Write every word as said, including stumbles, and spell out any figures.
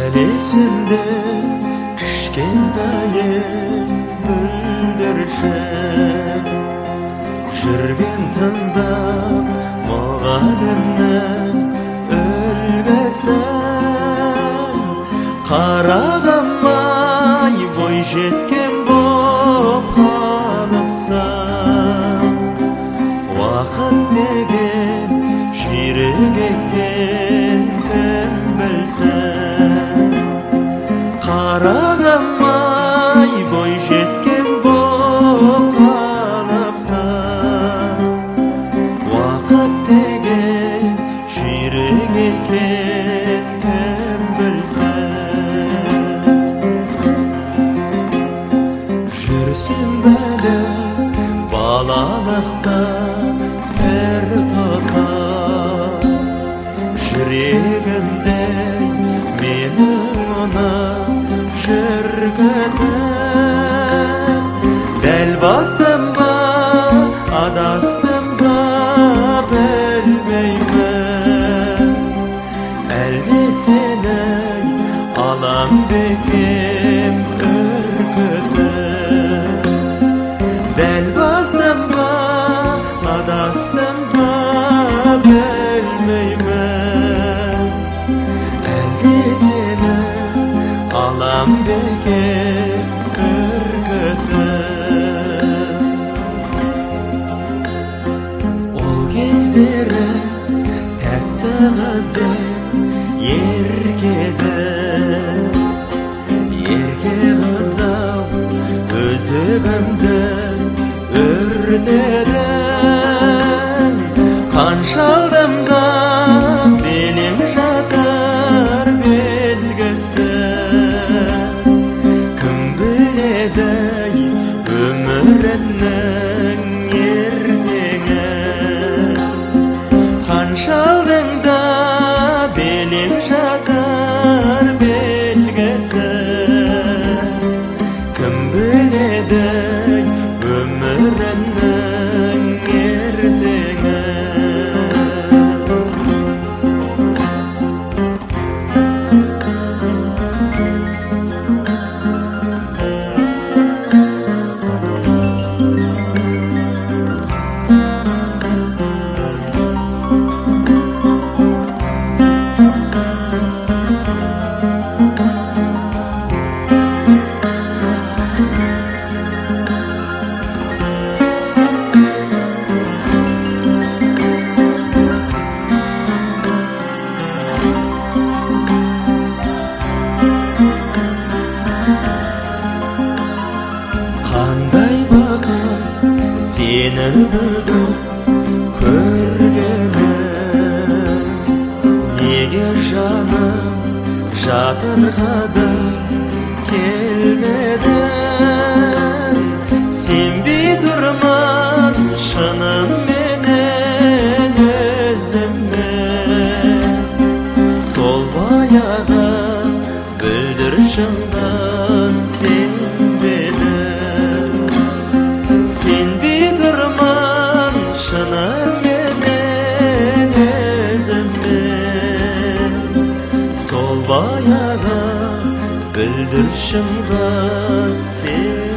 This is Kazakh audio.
Esimde kişkentayım бүлдірші жүрген тыңдап мұғалімнің үлгісін қарағам-ай бойжеткен боп қалыпсың уақыт деген жүйрік екен кім білсін қарағам-ай бойжеткен боп қалыпсың уақыт деген жүйрік екен кім білсін жүрсем бәлі балалықта бір тоқа жүрегімдей менің оны жүргенім дәл бастым ба адастым ба білмеймін әлде сені алам бекем үркітіп дәл бастым ба адастым ба білмеймін әлде сені алам бекем үркітіп ол кездері тәтті қызым еркеді ерке қызым өзігімді өртедім қаншалдым да белем жатыр белгісіз кім біледі өмірімнің ертеңі қаншалдым да белем жатыр белгісіз кім біледі өмірімнің ертеңі қандай бақыт сені бүгін көргенім неге жаным жатырқадың келмедің сенбей тұрман шынымен өзіме сол баяғы бүлдіршінді сенбедім сенбей тұрман шынымен өзіммен сол баяғы бүлдіршін қыз сен